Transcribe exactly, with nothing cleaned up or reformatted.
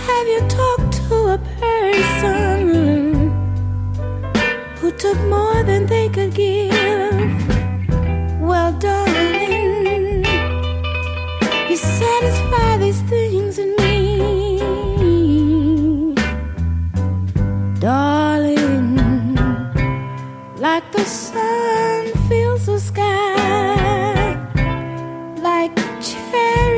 Have you talked to a person who took more than they could give? Well, darling, you satisfy these things in me. Darling, like the sun fills the sky, like cherry